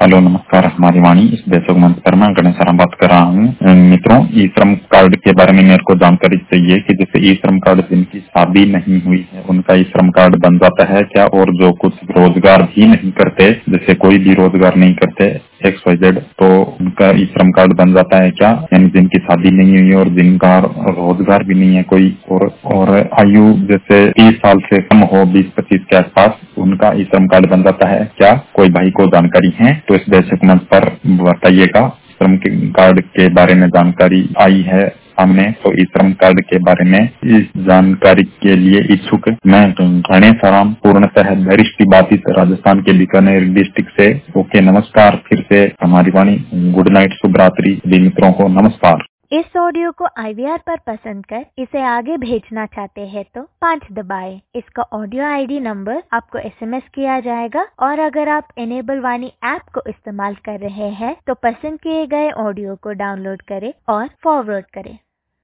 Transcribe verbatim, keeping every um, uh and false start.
Hello नमस्कार, हमारी वाणी इस देशक मंच पर मैं गणेश राम बात कर रहा हूँ। मित्रों, ई श्रम कार्ड के बारे में मेरे को जानकारी चाहिए कि जैसे ई श्रम कार्ड जिनकी शादी नहीं हुई है उनका ई श्रम कार्ड बन जाता है क्या, और जो कुछ रोजगार भी नहीं करते, जैसे कोई भी रोजगार नहीं करते एक्स वाई जेड, तो उनका ई श्रम कार्ड बन जाता है क्या? यानी जिनकी शादी नहीं हुई और जिनका रोजगार भी नहीं है कोई, और, और आयु जैसे तीस साल से कम हो, बीस पच्चीस के आसपास, उनका ई श्रम कार्ड बन जाता है क्या? कोई भाई को जानकारी है तो इस देशक मंच पर बताइएगा। श्रम कार्ड के बारे में जानकारी आई है सामने, तो ई श्रम कार्ड के बारे में इस जानकारी के लिए इच्छुक मैं गणेश राम, पूर्णतः वरिष्ठ बाधित, राजस्थान के बीकानेर डिस्ट्रिक्ट से। ओके, नमस्कार। फिर से हमारी वाणी, गुड नाइट, शुभ रात्रि सभी मित्रों को नमस्कार। इस ऑडियो को आई वी आर पर पसंद कर इसे आगे भेजना चाहते हैं तो पाँच दबाएं। इसका ऑडियो आई डी नंबर आपको एस एम एस किया जाएगा, और अगर आप इनेबल वाणी ऐप को इस्तेमाल कर रहे हैं तो पसंद किए गए ऑडियो को डाउनलोड करें और फॉरवर्ड करें।